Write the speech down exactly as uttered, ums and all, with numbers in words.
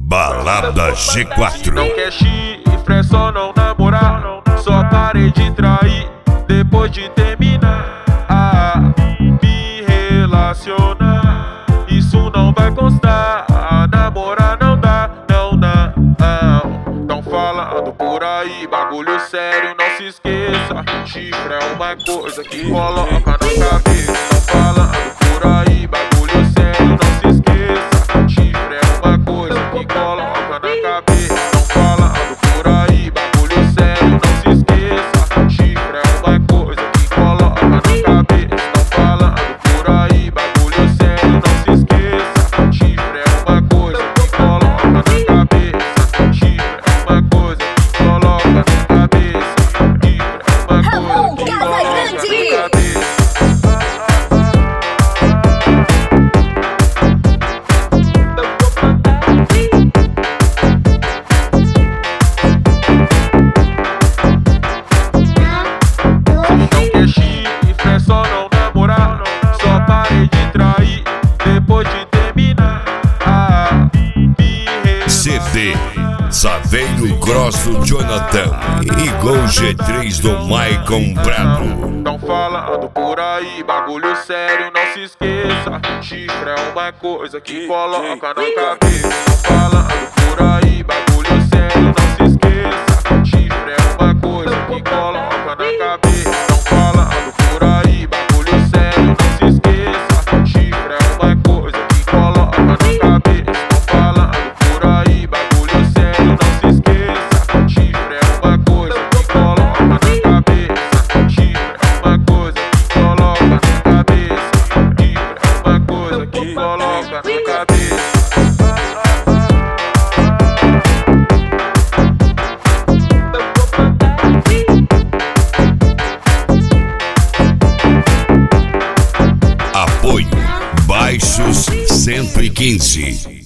Balada G quatro. Não quer chifre, é só não namorar. Só parei de trair depois de terminar. Ah, me relacionar, isso não vai constar. Namorar não dá, não dá, não. Tão falando por aí, bagulho sério, não se esqueça. Chifre é uma coisa que coloca na cabeça. Tão falando por aí, bagulho sério, não se esqueça. Chifre é uma coisa que coloca na cabeça. Tão falando por aí, bagulho sério, não se esqueça. Chifre é uma coisa que coloca na cabeça. Tão falando por aí, bagulho sério, não se esqueça. Chifre é uma coisa que coloca na cabeça. Chifre é uma coisa que coloca na cabeça. Chifre é uma coisa que coloca na cabeça. Não quer chifre, é só não namorar. Só parei de trair depois de terminar. Ah, me C D Saveiro Cross do Jonathan e Gol G três do Maicon Prado. Tão falando por aí, bagulho sério, não se esqueça. Chifre é uma coisa que coloca na cabeça. Tão falando por aí, bagulho sério, não se esqueça. Chifre é uma coisa que coloca na cabeça. Tão falando por aí, bagulho sério, não se esqueça. Chifre é uma coisa que coloca na cabeça. Tão falando por aí, bagulho sério, não se esqueça. Chifre é uma coisa que coloca na cabeça. Chifre é uma coisa que coloca na cabeça. Chifre é uma coisa que coloca na cabeça. Apoio Baixos cento e quinze.